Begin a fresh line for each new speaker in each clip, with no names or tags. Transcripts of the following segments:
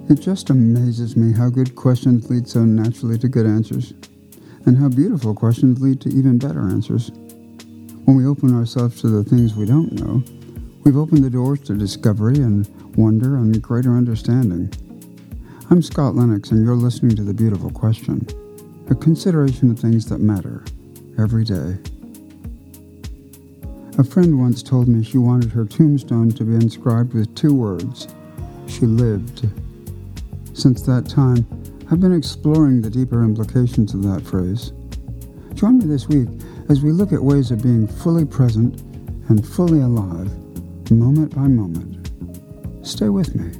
It just amazes me how good questions lead so naturally to good answers, and how beautiful questions lead to even better answers. When we open ourselves to the things we don't know, we've opened the doors to discovery and wonder and greater understanding. I'm Scott Lennox, and you're listening to The Beautiful Question, a consideration of things that matter every day. A friend once told me she wanted her tombstone to be inscribed with 2 words: she lived. Since that time, I've been exploring the deeper implications of that phrase. Join me this week as we look at ways of being fully present and fully alive, moment by moment. Stay with me.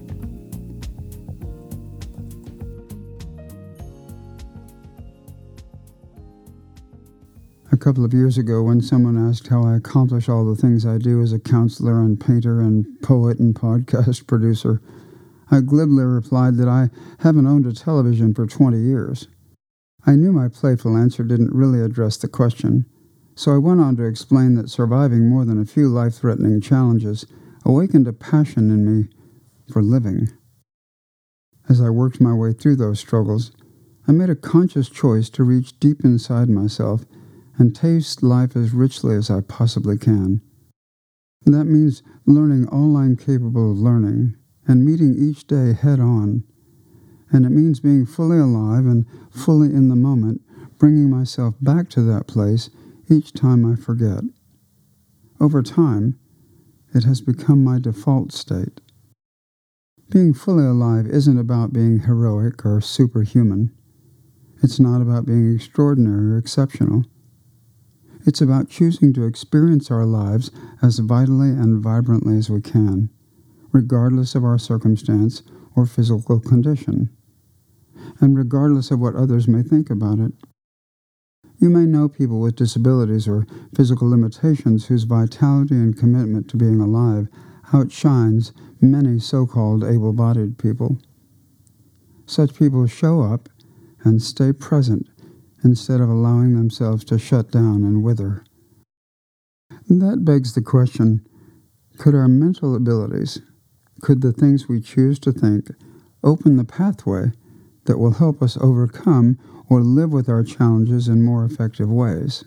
A couple of years ago, when someone asked how I accomplish all the things I do as a counselor and painter and poet and podcast producer, I glibly replied that I haven't owned a television for 20 years. I knew my playful answer didn't really address the question, so I went on to explain that surviving more than a few life-threatening challenges awakened a passion in me for living. As I worked my way through those struggles, I made a conscious choice to reach deep inside myself and taste life as richly as I possibly can. That means learning all I'm capable of learning and meeting each day head-on. And it means being fully alive and fully in the moment, bringing myself back to that place each time I forget. Over time, it has become my default state. Being fully alive isn't about being heroic or superhuman. It's not about being extraordinary or exceptional. It's about choosing to experience our lives as vitally and vibrantly as we can, regardless of our circumstance or physical condition, and regardless of what others may think about it. You may know people with disabilities or physical limitations whose vitality and commitment to being alive outshines many so-called able-bodied people. Such people show up and stay present instead of allowing themselves to shut down and wither. That begs the question, could our mental abilities, could the things we choose to think, open the pathway that will help us overcome or live with our challenges in more effective ways?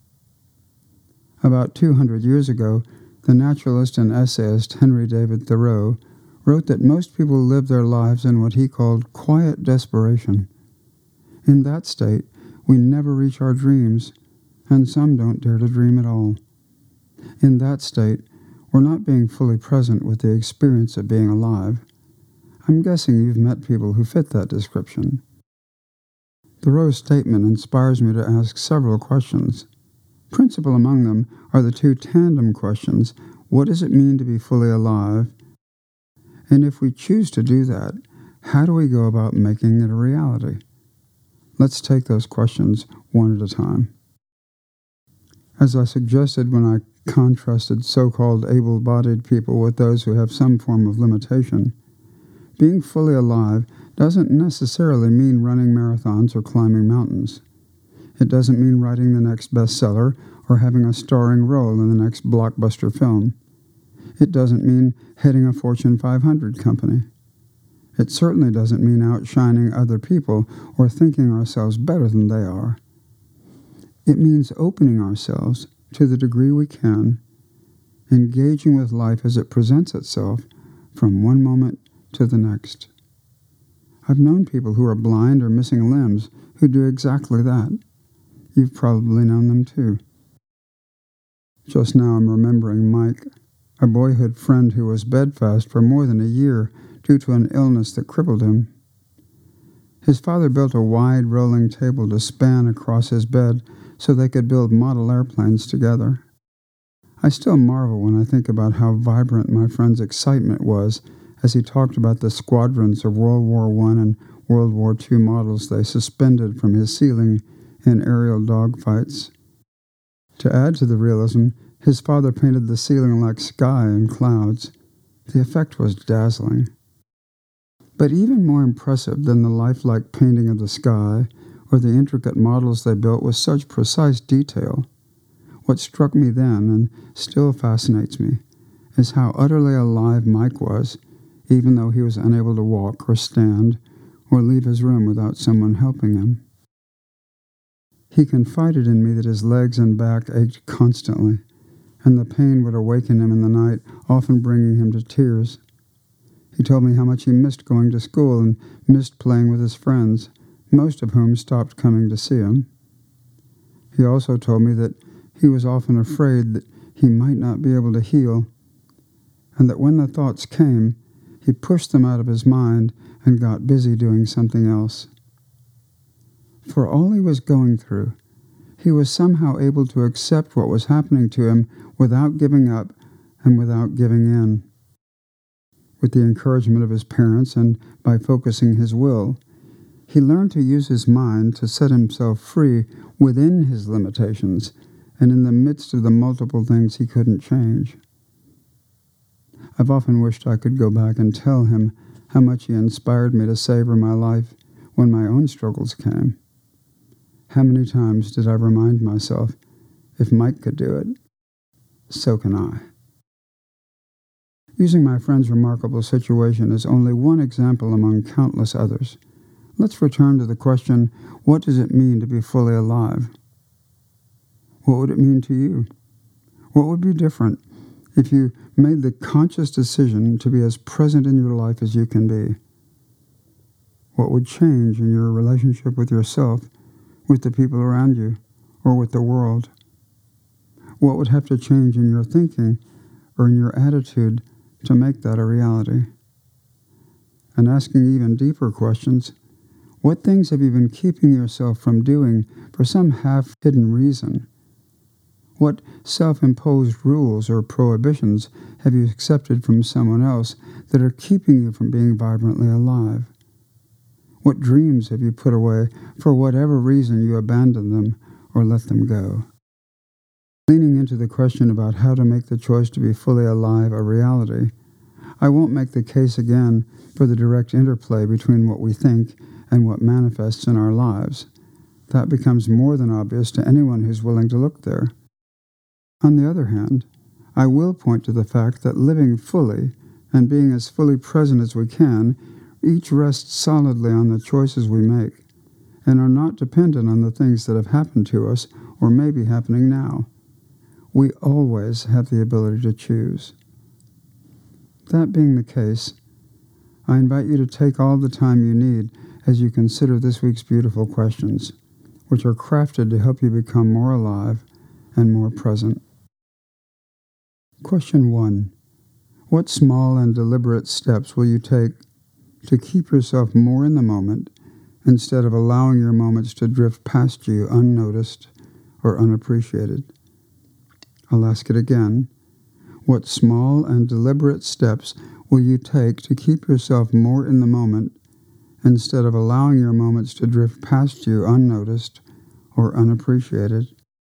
About 200 years ago, the naturalist and essayist Henry David Thoreau wrote that most people live their lives in what he called quiet desperation. In that state, we never reach our dreams, and some don't dare to dream at all. In that state, we're not being fully present with the experience of being alive. I'm guessing you've met people who fit that description. Thoreau's statement inspires me to ask several questions. Principal among them are the 2 tandem questions: what does it mean to be fully alive? And if we choose to do that, how do we go about making it a reality? Let's take those questions one at a time. As I suggested when I contrasted so-called able-bodied people with those who have some form of limitation, being fully alive doesn't necessarily mean running marathons or climbing mountains. It doesn't mean writing the next bestseller or having a starring role in the next blockbuster film. It doesn't mean heading a Fortune 500 company. It certainly doesn't mean outshining other people or thinking ourselves better than they are. It means opening ourselves to the degree we can, engaging with life as it presents itself from one moment to the next. I've known people who are blind or missing limbs who do exactly that. You've probably known them too. Just now I'm remembering Mike, a boyhood friend who was bedfast for more than a year due to an illness that crippled him. His father built a wide rolling table to span across his bed so they could build model airplanes together. I still marvel when I think about how vibrant my friend's excitement was as he talked about the squadrons of World War I and World War II models they suspended from his ceiling in aerial dogfights. To add to the realism, his father painted the ceiling like sky and clouds. The effect was dazzling. But even more impressive than the lifelike painting of the sky or the intricate models they built with such precise detail, what struck me then and still fascinates me is how utterly alive Mike was, even though he was unable to walk or stand or leave his room without someone helping him. He confided in me that his legs and back ached constantly, and the pain would awaken him in the night, often bringing him to tears. He told me how much he missed going to school and missed playing with his friends, most of whom stopped coming to see him. He also told me that he was often afraid that he might not be able to heal, and that when the thoughts came, he pushed them out of his mind and got busy doing something else. For all he was going through, he was somehow able to accept what was happening to him without giving up and without giving in. With the encouragement of his parents and by focusing his will, he learned to use his mind to set himself free within his limitations and in the midst of the multiple things he couldn't change. I've often wished I could go back and tell him how much he inspired me to savor my life when my own struggles came. How many times did I remind myself, if Mike could do it, so can I. Using my friend's remarkable situation as only one example among countless others, let's return to the question, what does it mean to be fully alive? What would it mean to you? What would be different if you made the conscious decision to be as present in your life as you can be? What would change in your relationship with yourself, with the people around you, or with the world? What would have to change in your thinking or in your attitude to make that a reality? And asking even deeper questions, what things have you been keeping yourself from doing for some half-hidden reason? What self-imposed rules or prohibitions have you accepted from someone else that are keeping you from being vibrantly alive? What dreams have you put away for whatever reason you abandoned them or let them go? Leaning into the question about how to make the choice to be fully alive a reality, I won't make the case again for the direct interplay between what we think and what manifests in our lives. That becomes more than obvious to anyone who's willing to look there. On the other hand, I will point to the fact that living fully and being as fully present as we can each rests solidly on the choices we make and are not dependent on the things that have happened to us or may be happening now. We always have the ability to choose. That being the case, I invite you to take all the time you need as you consider this week's beautiful questions, which are crafted to help you become more alive and more present. Question 1. What small and deliberate steps will you take to keep yourself more in the moment instead of allowing your moments to drift past you unnoticed or unappreciated? I'll ask it again. What small and deliberate steps will you take to keep yourself more in the moment instead of allowing your moments to drift past you unnoticed or unappreciated?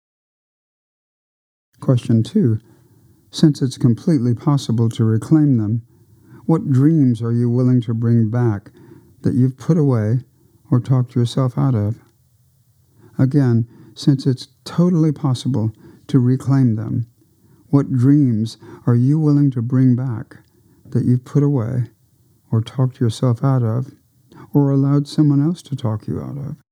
Question 2. Since it's completely possible to reclaim them, what dreams are you willing to bring back that you've put away or talked yourself out of? Again, since it's totally possible to reclaim them, what dreams are you willing to bring back that you've put away or talked yourself out of or allowed someone else to talk you out of?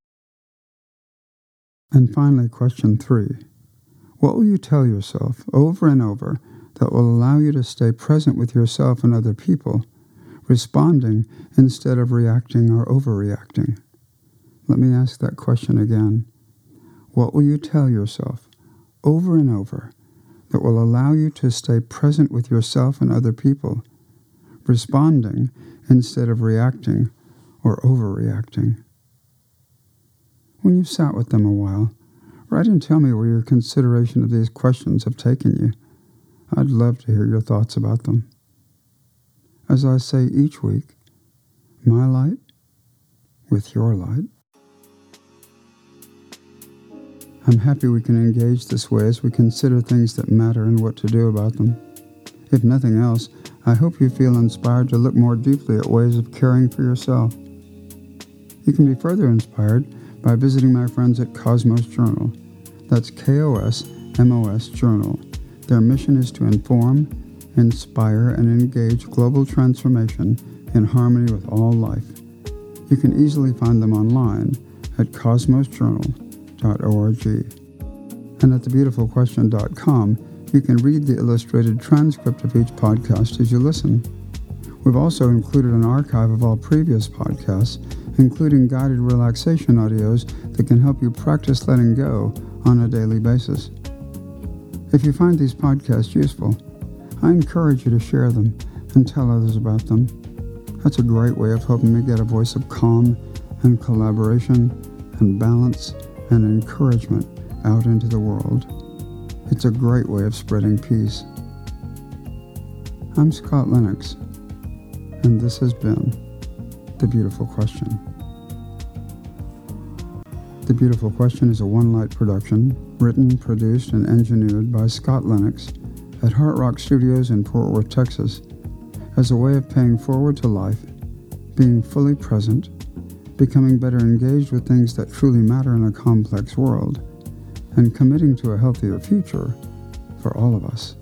And finally, question 3. What will you tell yourself over and over that will allow you to stay present with yourself and other people, responding instead of reacting or overreacting? Let me ask that question again. What will you tell yourself over and over that will allow you to stay present with yourself and other people, responding instead of reacting or overreacting? When you've sat with them a while, write and tell me where your consideration of these questions have taken you. I'd love to hear your thoughts about them. As I say each week, my light with your light. I'm happy we can engage this way as we consider things that matter and what to do about them. If nothing else, I hope you feel inspired to look more deeply at ways of caring for yourself. You can be further inspired by visiting my friends at Cosmos Journal. That's KOSMOS Journal. Their mission is to inform, inspire, and engage global transformation in harmony with all life. You can easily find them online at cosmosjournal.org. And at thebeautifulquestion.com, you can read the illustrated transcript of each podcast as you listen. We've also included an archive of all previous podcasts, including guided relaxation audios that can help you practice letting go on a daily basis. If you find these podcasts useful, I encourage you to share them and tell others about them. That's a great way of helping me get a voice of calm and collaboration and balance and encouragement out into the world. It's a great way of spreading peace. I'm Scott Lennox, and this has been The Beautiful Question. The Beautiful Question is a One Light production, written, produced, and engineered by Scott Lennox at Heart Rock Studios in Fort Worth, Texas, as a way of paying forward to life, being fully present, becoming better engaged with things that truly matter in a complex world, and committing to a healthier future for all of us.